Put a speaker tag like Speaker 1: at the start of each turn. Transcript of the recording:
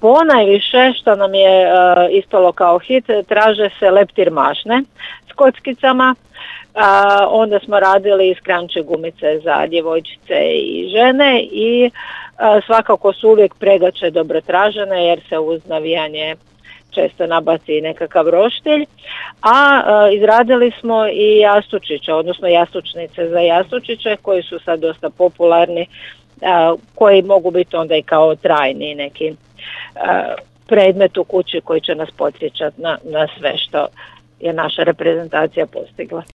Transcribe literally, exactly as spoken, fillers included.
Speaker 1: ponajviše što nam je uh, ispalo kao hit, traže se leptir mašne s kockicama. Uh, onda smo radili skranče gumice za djevojčice i žene i uh, svakako su uvijek pregače dobro tražene jer se uz navijanje često nabaci nekakav roštilj, a uh, izradili smo i jastučiće, odnosno jastučnice za jastučiće koji su sad dosta popularni, uh, koji mogu biti onda i kao trajni neki uh, predmet u kući koji će nas podsjećati na, na sve što je naša reprezentacija postigla.